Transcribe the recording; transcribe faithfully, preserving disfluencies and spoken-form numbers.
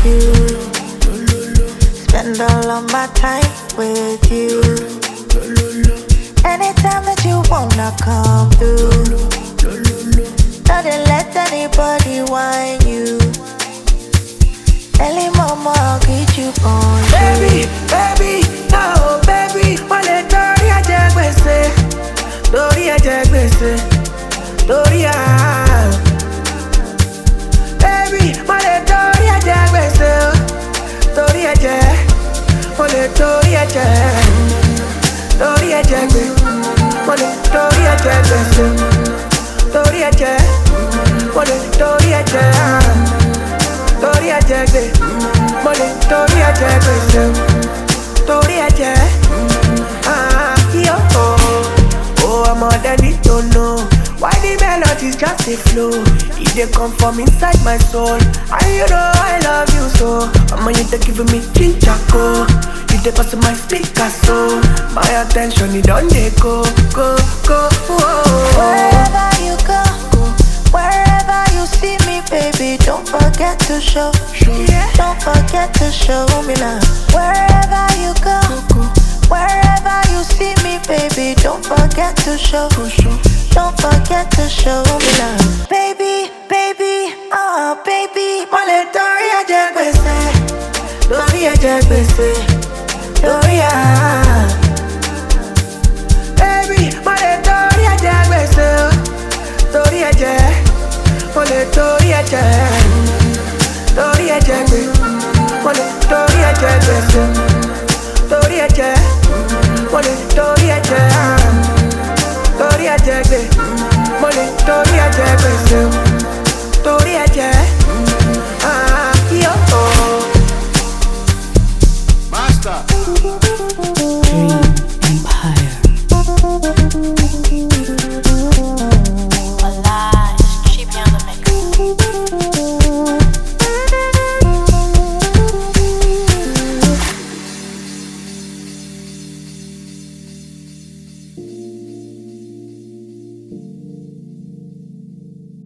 you. Spend all of my time with you. Anytime that you wanna come through, don't let anybody whine you. Early mama, I'll get you on. Baby, baby, oh baby, wale tori aje gbese, tori aje gbese, tori ah. Baby, wale tori aje gbese, tori aje, wale tori aje, tori aje gbese, wale tori aje gbese, tori aje, wale tori aje, tori aje gbese. Money, tori aje gbese, tori aje, ah, yo, oh, oh, I'm all that need to know. Why the melodies just a flow? It dey come from inside my soul. And you know I love you so. I'm on you dey giving me ginger go. You dey pass my speaker so. My attention it don't dey go, go, go, oh. Wherever you go, wherever you see me, baby, don't forget to show. Yeah. Don't forget to show me love. Wherever you go, wherever you see me, baby, don't forget to show. Don't forget to show me love. Baby, baby, oh baby. Mole tori aje gbese, tori aje gbese, tori ah. Baby, mole tori aje gbese, tori aje, mole tori aje, tori aje gbese, mole tori aje gbese, tori aje, mole tori aje, tori aje gbese, mole tori aje gbese.